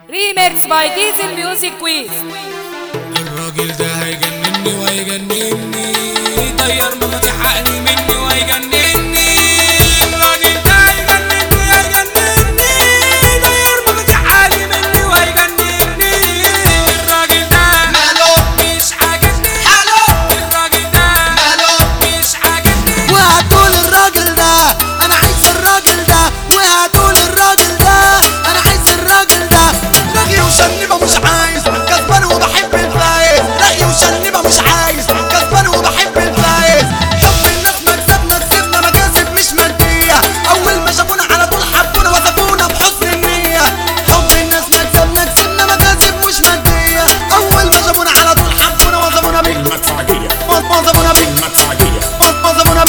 ريميكس باي ديزل ميوزك كويز. الراجل ده هيجنني وهيجنني، طير مفاتيح عقلي مني وهيجنني. الراجل ده هيجنني طير مفاتيح عقلي مني وهيجنني. الراجل ده ماله مش عاجبني، الراجل ده ماله مش عاجبني. وهتقول الراجل ده انا عايز الراجل ده، وهتقول الراجل ده انا عايز الراجل ده. رغي وشنبه مش عايز، كسبان وبحب الفايز. رغي وشنبه مش عايز، كسبان وبحب الفايز. حب الناس مكسبنا، كسبنا مكاسب مش ماديه. اول ما شافونا على طول حبونا وصفونا بحسن النيه. حب الناس مكسبنا، كسبنا مكاسب مش ماديه. اول ما شافونا على طول حبونا وصفونا المدفعجية وصفونا المدفعجية وصفونا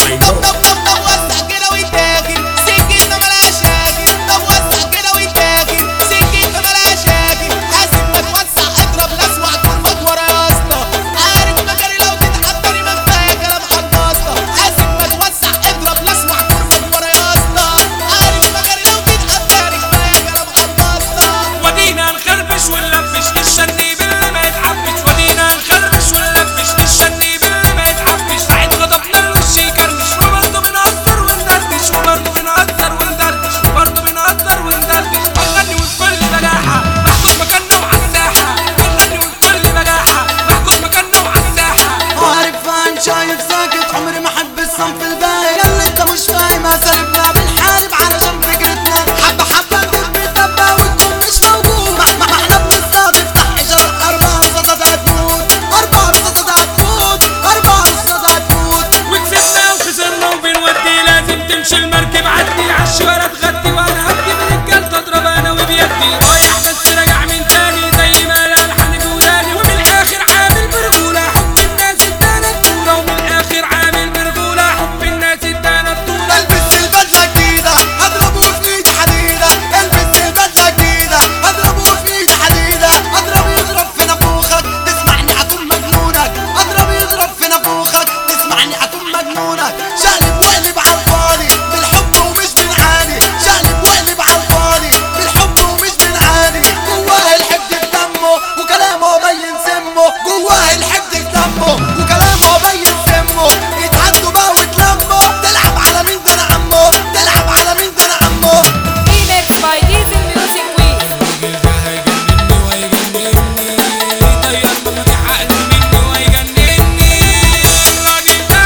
طب وسع كده ويتاكل سكتنا ملهاش راكب. طب وسع كده ويتاكل سكتنا ملهاش راكب. حاسب ما توسع اضرب لاسوع طول ورا يا اسطى. عارف مكاني لو تتحضري ما كفايه كلام حضاسطه. حاسب ما توسع اضرب لاسوع طول ورا يا اسطى. عارف مكاني لو تتحضري كفايه كلام حضاسطه. ودينا نخربش ونلبش للشنيب اللي ما يتعبش. ودينا نخربش ونلبش للشنيب اللي ما يتعبش. ساعة غضبنا الوش يكرمش، وبرضه بنهزر وندردش، وبرضه بنهزر وندردش، وبرضه بنهزر وندردش. هنغني وبكل بجاحة ناخد مكاننا وعلى الساحة. هنغني وبكل بجاحة ناخد مكاننا وعلى الساحة. عارف فاهم شايف ساكت، عمري ما احب الصنف الباقي. ياللي انت مش فاهم اساليبنا بنحارب علشان فكرتنا. حبه حبه بتتبع وتكون مش موجود. ما احنا بنصطاد افتح حجر. 4 رصاصات هتموت، 4 رصاصات هتموت، 4 رصاصات هتموت. وكسبنا وخسرنا وبنودي، لازم تمشي المركب عدي. عالشوارع تغدي وانا هدي برجال تضرب انا وبيدي. رايح بس راجع من تاني زي ما الالحان جوداني. ومن الاخر عامل برجولة حب الناس ادانا الطولة. ومن الاخر عامل برجولة حب الناس ادانا الطولة. البس البدله جديده اضربه في ايدي حديده. البس البدله جديده اضربه في ايدي حديده. اضرب يضرب في نافوخك تسمعني اكون مجنونك. اضرب يضرب في نافوخك تسمعني اكون مجنونك. شقلب وقلب على الفاضي بالحب ومش بنعاني. شقلب وقلب على الفاضي بالحب ومش بنعاني. جواه الحقد في دمه وكلامه بين سمه. جواه الحقد في دمه وكلامه بين سمه. يتعدوا بقى وتلموا، تلعب على مين ده انا عمه، تلعب على مين ده انا عمه. ريميكس باي ديزل ميوزك كويز. الراجل ده هيجنني وهيجنني، طير مفاتيح عقلي مني وهيجنني. الراجل ده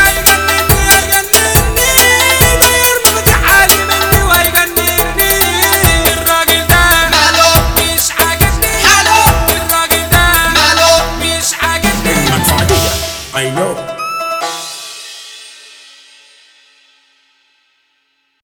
هيجنني طير مفاتيح عقلي مني وهيجنني. الراجل ده ماله مش عاجبني، حاله الراجل ده ماله مش عاجبني. المدفعجية I know